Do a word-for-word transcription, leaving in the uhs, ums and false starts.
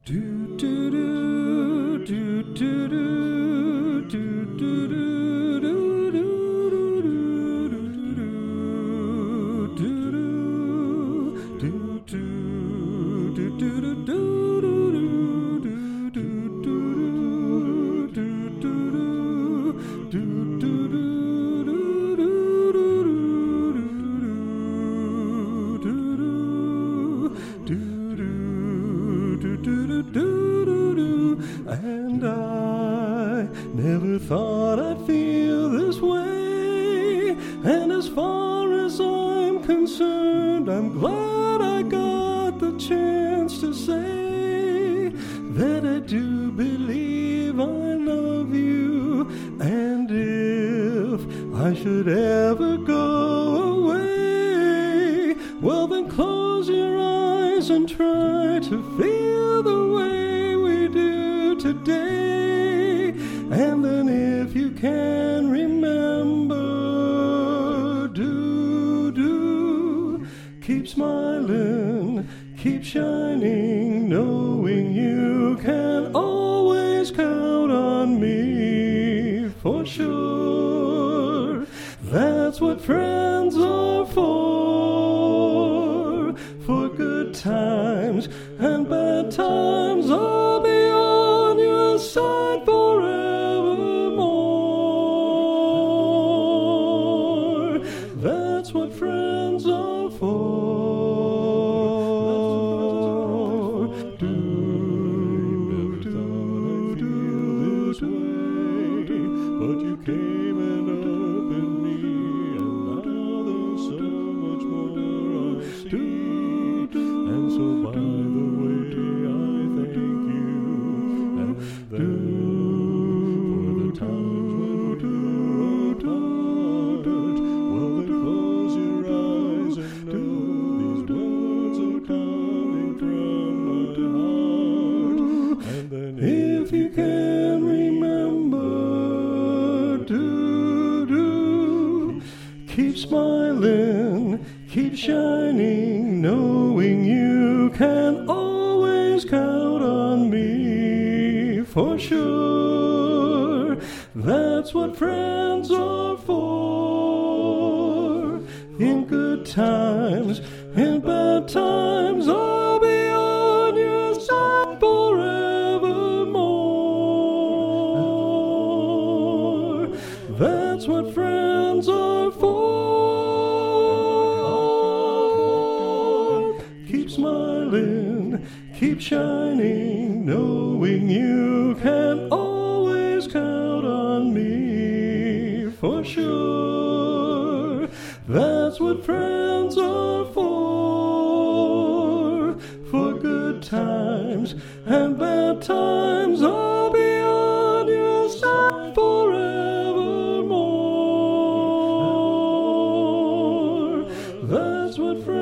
Do do do do do do do do do And I never thought I'd feel this way. And as far as I'm concerned, I'm glad I got the chance to say that I do believe I love you. And if I should ever go away, well then close your eyes and try to feel the way we do today. And then if you can remember, do, do, keep smiling, keep shining, knowing you can always count on me for sure. That's what friends are for. For good times and bad times, I'll be on your side forevermore. That's what friends are for. Do, do, do this way, but you came and opened me, and now there's so much more I see. And so by the way, I thank you, and then for the times when we're apart, well then close your eyes and know these words are coming from my heart. And then if you can remember, do, do, keep smiling, keep shining, knowing you can always count on me for sure. That's what friends are for. In good times, in bad times, I'll be on your side forevermore. That's what friends are for. Keep smiling, keep shining, knowing you can always count on me for sure. That's what friends are for. For good times and bad times, I'll be on your side forevermore. That's what friends